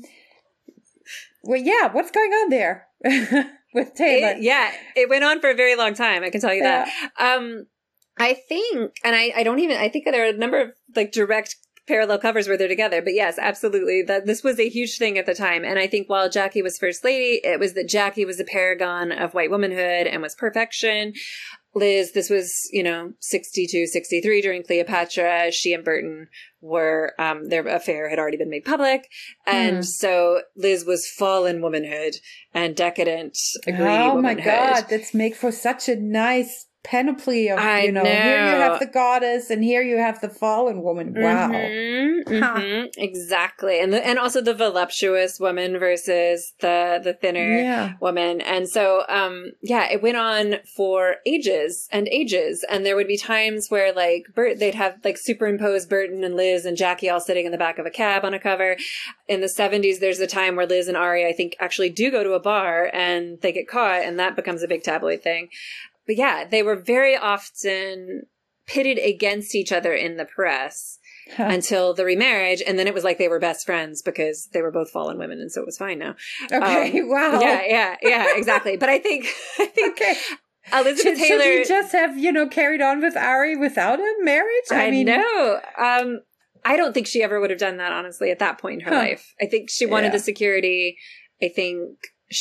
well, yeah, what's going on there with Taylor? It, yeah, it went on for a very long time. I can tell you Yeah. that. Um, I think, and I, I don't even, I think there are a number of like direct parallel covers where they're together. But yes, absolutely. That this was a huge thing at the time. And I think while Jackie was First Lady, it was that Jackie was a paragon of white womanhood and was perfection. Liz, this was, you know, sixty-two, sixty-three during Cleopatra. She and Burton were, um, their affair had already been made public. And Hmm. so Liz was fallen womanhood and decadent, greedy Oh my womanhood. God, that's make for such a nice panoply of, I you know, here you know. have the goddess and here you have the fallen woman. Wow. Mhm, Huh. mhm, exactly. And the, and also the voluptuous woman versus the, the thinner Yeah. woman. And so, um, yeah, it went on for ages and ages. And there would be times where like Bert, they'd have like superimposed Burton and Liz and Jackie all sitting in the back of a cab on a cover. In the seventies, there's a time where Liz and Ari, I think, actually do go to a bar and they get caught, and that becomes a big tabloid thing. But yeah, they were very often pitted against each other in the press Huh. until the remarriage. And then it was like they were best friends because they were both fallen women. And so it was fine now. Okay. Um, wow. Yeah, yeah, yeah, exactly. But I think, I think Okay. Elizabeth Should, Taylor. should he just have, you know, carried on with Ari without a marriage? I, I mean, know. Um, I don't think she ever would have done that, honestly, at that point in her Huh. life. I think she wanted Yeah. the security. I think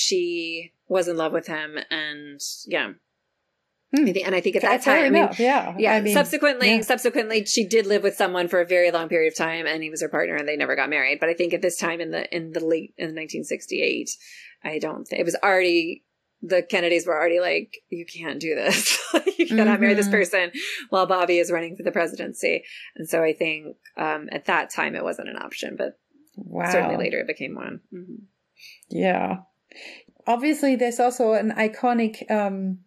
she was in love with him. And yeah. Hmm. I think, and I think at Fair that time, I mean, enough, yeah. yeah. I mean, subsequently, yeah. subsequently, she did live with someone for a very long period of time, and he was her partner, and they never got married. But I think at this time in the in the late in nineteen sixty-eight, I don't think it was already the Kennedys were already like, you can't do this, you cannot marry this Mhm. person while Bobby is running for the presidency. And so I think um, at that time it wasn't an option, but wow. certainly later it became one. Mm-hmm. Yeah. Obviously, there's also an iconic, um,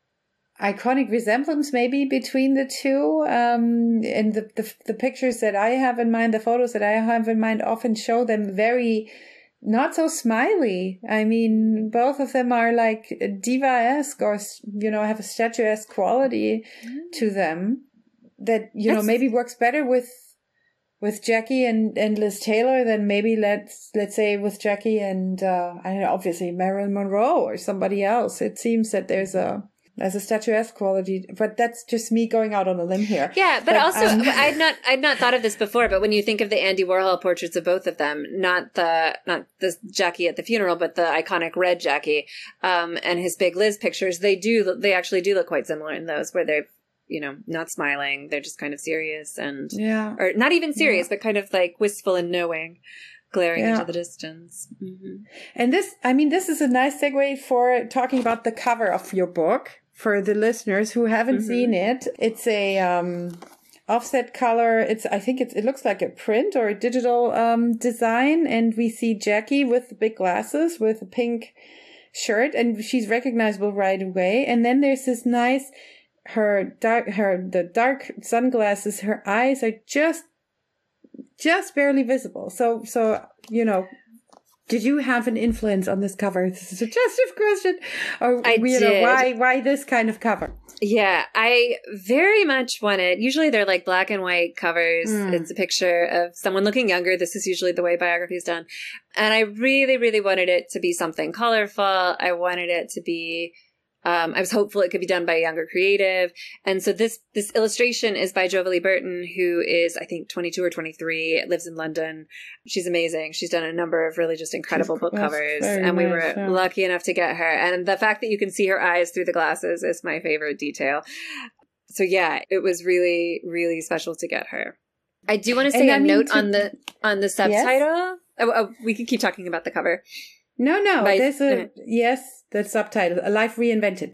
iconic resemblance maybe between the two. Um, and the, the the pictures that I have in mind, the photos that I have in mind, often show them very not so smiley. I mean, both of them are like diva-esque, or you know, have a statuesque quality to them that you know That's- maybe works better with. With Jackie and, and Liz Taylor, then maybe let's let's say with Jackie and uh, I don't know, obviously Marilyn Monroe or somebody else. It seems that there's a there's a statuesque quality, but that's just me going out on a limb here. Yeah, but, But, also um, I'd not I'd not thought of this before. But when you think of the Andy Warhol portraits of both of them, not the not the Jackie at the funeral, but the iconic red Jackie, um, and his big Liz pictures, they do they actually do look quite similar in those, where they're you know not smiling, they're just kind of serious and Yeah. or not even serious, but kind of like wistful and knowing, glaring Yeah. into the distance. Mm-hmm. And this, I mean, this is a nice segue for talking about the cover of your book for the listeners who haven't Mhm. seen it. It's a um, offset color. It's, I think it's, it looks like a print or a digital um, design. And we see Jackie with the big glasses with a pink shirt, and she's recognizable right away. And then there's this nice, her dark, her, the dark sunglasses, her eyes are just, just barely visible. So, so, you know, did you have an influence on this cover? This is a suggestive question. Or, I you know, did. why, why this kind of cover? Yeah, I very much wanted, usually they're like black and white covers. Mm. It's a picture of someone looking younger. This is usually the way biography is done. And I really, really wanted it to be something colorful. I wanted it to be, um, I was hopeful it could be done by a younger creative. And so this, this illustration is by Jovalie Burton, who is, I think, twenty-two or twenty-three, lives in London. She's amazing. She's done a number of really just incredible She's- book that's covers. very And we nice, were yeah. lucky enough to get her. And the fact that you can see her eyes through the glasses is my favorite detail. So yeah, it was really, really special to get her. I do want to say And a I mean note to- on the on the subtitle. Oh, oh, we can keep talking about the cover. No, no, By- there's a, yes, the subtitle, A Life Reinvented.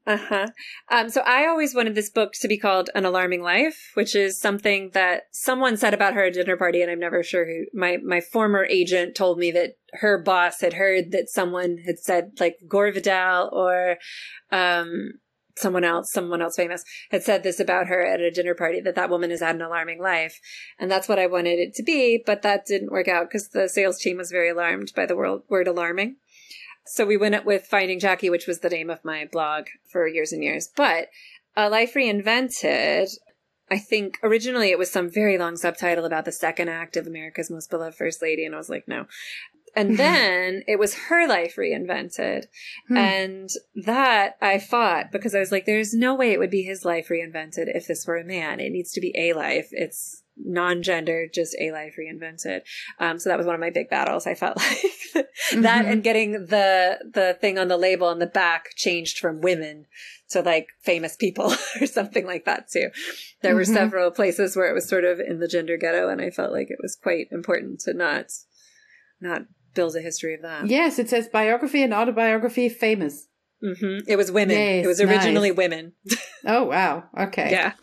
Uh-huh. Um, so I always wanted this book to be called An Alarming Life, which is something that someone said about her at a dinner party, and I'm never sure who. My, my former agent told me that her boss had heard that someone had said, like Gore Vidal or um, someone else, someone else famous, had said this about her at a dinner party, that that woman has had an alarming life. And that's what I wanted it to be, but that didn't work out because the sales team was very alarmed by the word, word alarming. So we went up with Finding Jackie, which was the name of my blog for years and years. But A Life Reinvented, I think originally it was some very long subtitle about the second act of America's Most Beloved First Lady. And I was like, no. And then it was Her Life Reinvented. Hmm. And that I fought because I was like, there's no way it would be his life reinvented if this were a man. It needs to be a life. It's non-gender, just a life reinvented. Um, so that was one of my big battles. I felt like mm-hmm. that and getting the the thing on the label on the back changed from women to like famous people or something like that too. There mm-hmm. were several places where it was sort of in the gender ghetto, and I felt like it was quite important to not not build a history of that. Yes, it says biography and autobiography famous. Mm-hmm. It was women. Yes, it was originally nice. Women. Oh, wow. Okay. Yeah.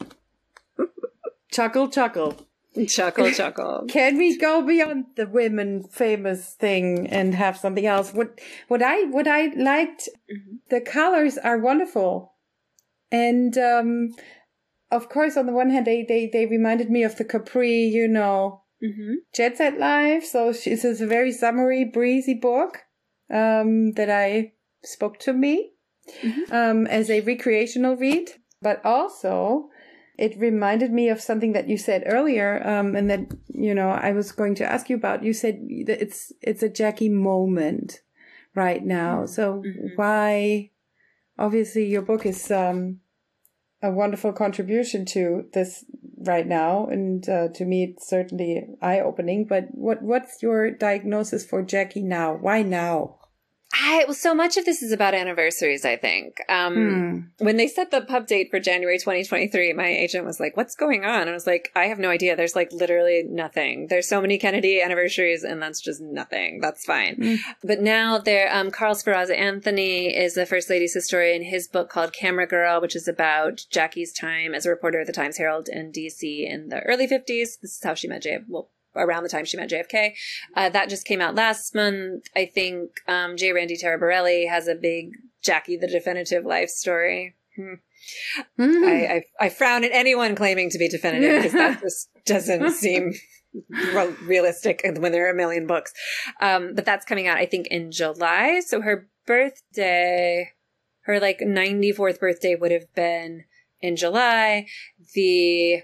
Chuckle, chuckle. Chuckle, chuckle. Can we go beyond the women famous thing and have something else? What what I what I liked, mm-hmm. the colors are wonderful. And um of course on the one hand they they, they reminded me of the Capri, you know, mm-hmm. Jet Set Life. So this is a very summery, breezy book um that I spoke to me mm-hmm. um as a recreational read. But also it reminded me of something that you said earlier, um, and that, you know, I was going to ask you about. You said that it's it's a Jackie moment right now. So mm-hmm. why? Obviously, your book is um, a wonderful contribution to this right now, and uh, to me, it's certainly eye-opening. But what what's your diagnosis for Jackie now? Why now? I, well, so much of this is about anniversaries, I think. Um, hmm. When they set the pub date for January twenty twenty-three, my agent was like, what's going on? And I was like, I have no idea. There's like literally nothing. There's so many Kennedy anniversaries, and that's just nothing. That's fine. Hmm. But now there, um, Carl Sferrazza Anthony is the First Lady's historian. His book called Camera Girl, which is about Jackie's time as a reporter at the Times Herald in D C in the early fifties. This is how she met J F. Well, around the time she met J F K. Uh, that just came out last month. I think um, J. Randy Taraborelli has a big Jackie the Definitive Life story. Hmm. Mm. I, I, I frown at anyone claiming to be definitive because that just doesn't seem re- realistic when there are a million books. Um, but that's coming out, I think, in July. So her birthday, her like ninety-fourth birthday would have been in July. The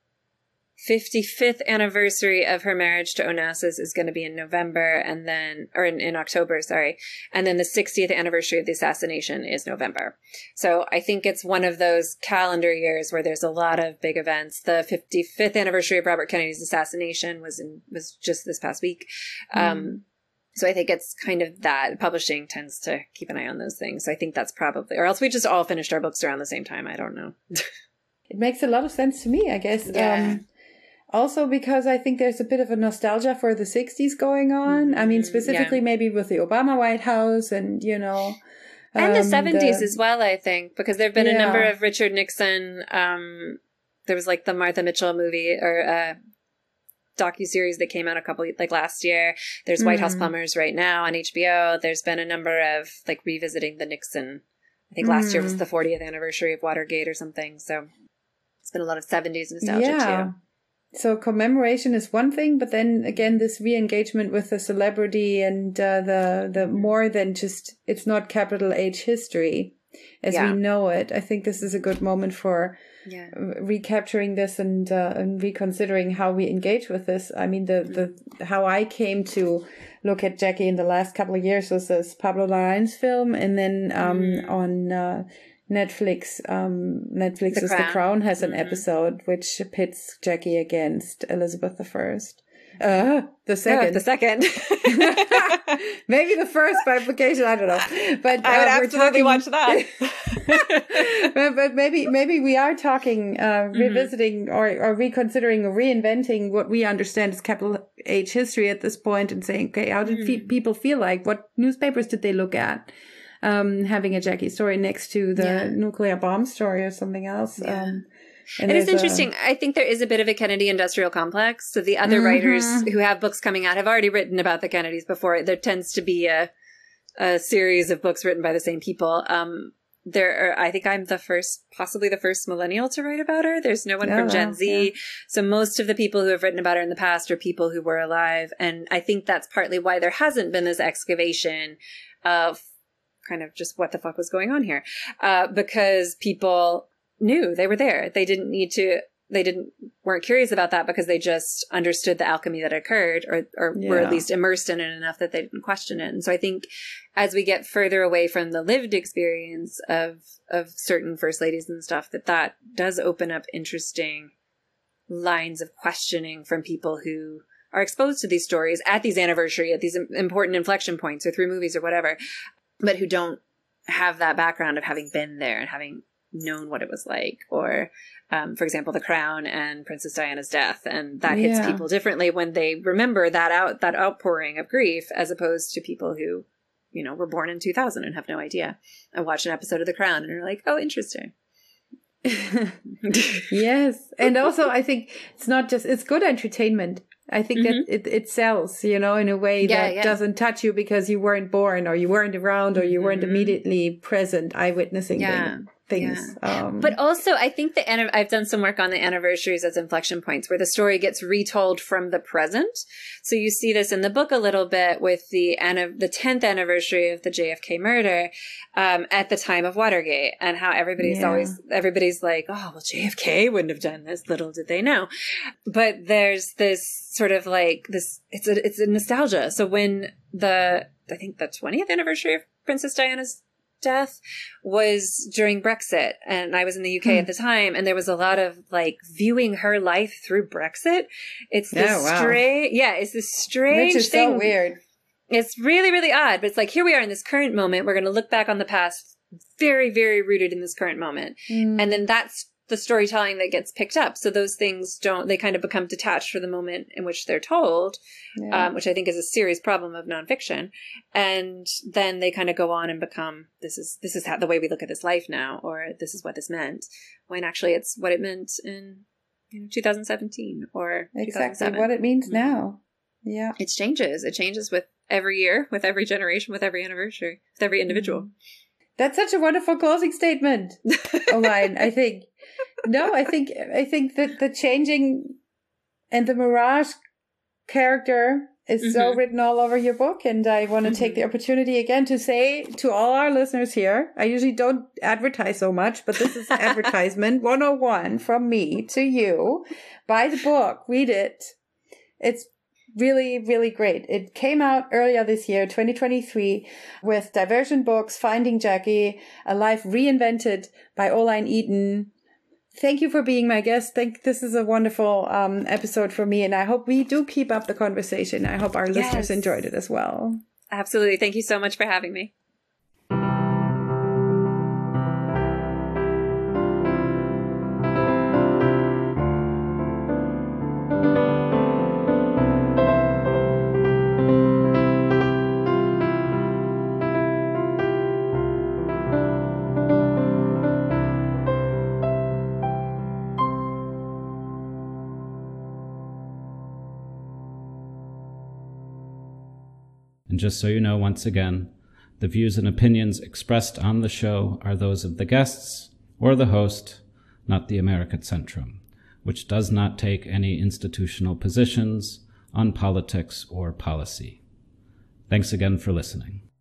fifty-fifth anniversary of her marriage to Onassis is going to be in November, and then, or in, in October, sorry. And then the sixtieth anniversary of the assassination is November. So I think it's one of those calendar years where there's a lot of big events. The fifty-fifth anniversary of Robert Kennedy's assassination was in, was just this past week. Mm. Um, so I think it's kind of that. Publishing tends to keep an eye on those things. So I think that's probably, or else we just all finished our books around the same time. I don't know. It makes a lot of sense to me, I guess. Yeah. Um, Also, because I think there's a bit of a nostalgia for the sixties going on. I mean, specifically yeah. maybe with the Obama White House and, you know. And um, the seventies the, as well, I think, because there have been yeah. a number of Richard Nixon. Um, there was like the Martha Mitchell movie or uh, docuseries that came out a couple, like last year. There's White mm. House Plumbers right now on H B O. There's been a number of like revisiting the Nixon. I think mm. last year was the fortieth anniversary of Watergate or something. So it's been a lot of seventies nostalgia yeah. too. So commemoration is one thing, but then again, this re-engagement with the celebrity and uh, the the more than just, it's not capital H history as yeah. we know it. I think this is a good moment for yeah. recapturing this and uh, and reconsidering how we engage with this. I mean, the, the how I came to look at Jackie in the last couple of years was this Pablo Larraín's film, and then um, mm. on uh, Netflix, um, Netflix's The Crown, The Crown has an mm-hmm. episode which pits Jackie against Elizabeth the First. Uh, the second. Oh, the second. Maybe the first by implication, I don't know. But uh, I would absolutely talking... watch that. but, but maybe maybe we are talking, uh, mm-hmm. revisiting or, or reconsidering or reinventing what we understand as capital H history at this point and saying, okay, how did mm-hmm. fe- people feel like? What newspapers did they look at? um, having a Jackie story next to the Yeah. nuclear bomb story or something else. Yeah. Um, and it is there's interesting. A, I think there is a bit of a Kennedy industrial complex. So the other Mhm. writers who have books coming out have already written about the Kennedys before. There tends to be a a series of books written by the same people. Um, there are, I think I'm the first, possibly the first millennial to write about her. There's no one Oh, from Gen wow, Z. yeah. So most of the people who have written about her in the past are people who were alive. And I think that's partly why there hasn't been this excavation of kind of just what the fuck was going on here. Uh, because people knew they were there. They didn't need to, they didn't, weren't curious about that because they just understood the alchemy that occurred or, or were Yeah. at least immersed in it enough that they didn't question it. And so I think as we get further away from the lived experience of, of certain first ladies and stuff, that that does open up interesting lines of questioning from people who are exposed to these stories at these anniversary, at these important inflection points or through movies or whatever, but who don't have that background of having been there and having known what it was like, or um, for example, The Crown and Princess Diana's death, and that hits Yeah. people differently when they remember that out that outpouring of grief, as opposed to people who, you know, were born in two thousand and have no idea and watch an episode of The Crown and are like, oh, interesting. Yes. And also, I think it's not just, it's good entertainment. I think Mhm. that it, it sells, you know, in a way Yeah, that yeah. doesn't touch you because you weren't born or you weren't around or you weren't Mhm. immediately present, eyewitnessing Yeah, the things. Um, But also, I think the anni- I've done some work on the anniversaries as inflection points where the story gets retold from the present. So you see this in the book a little bit with the anni- the tenth anniversary of the J F K murder um, at the time of Watergate, and how everybody's Yeah. always everybody's like, oh, well, J F K wouldn't have done this. Little did they know. But there's this sort of like this. It's a it's a nostalgia. So when the I think the twentieth anniversary of Princess Diana's death was during Brexit, and I was in the U K Hmm. at the time, and there was a lot of like viewing her life through Brexit. It's this Oh, wow. strange, yeah, it's this strange which is thing. so weird. It's really, really odd, but it's like, here we are in this current moment. We're going to look back on the past, very, very rooted in this current moment. Mm. And then that's the storytelling that gets picked up. So those things don't, they kind of become detached from the moment in which they're told, Yeah. um, which I think is a serious problem of nonfiction. And then they kind of go on and become, this is, this is how the way we look at this life now, or this is what this meant, when actually it's what it meant in, you know, two thousand seventeen or two thousand exactly seven. what it means Mhm. now. Yeah. It changes. It changes with every year, with every generation, with every anniversary, with every individual. That's such a wonderful closing statement. Oh, mine, I think. No, I think I think that the changing and the Mirage character is so Mhm. written all over your book, and I want to take the opportunity again to say to all our listeners here, I usually don't advertise so much, but this is advertisement one oh one from me to you. Buy the book, read it. It's really, really great. It came out earlier this year, twenty twenty-three, with Diversion Books, Finding Jackie, A Life Reinvented by Oline Eaton. Thank you for being my guest. Think this is a wonderful um, episode for me, and I hope we do keep up the conversation. I hope our Yes. listeners enjoyed it as well. Absolutely. Thank you so much for having me. And just so you know, once again, the views and opinions expressed on the show are those of the guests or the host, not the America Centrum, which does not take any institutional positions on politics or policy. Thanks again for listening.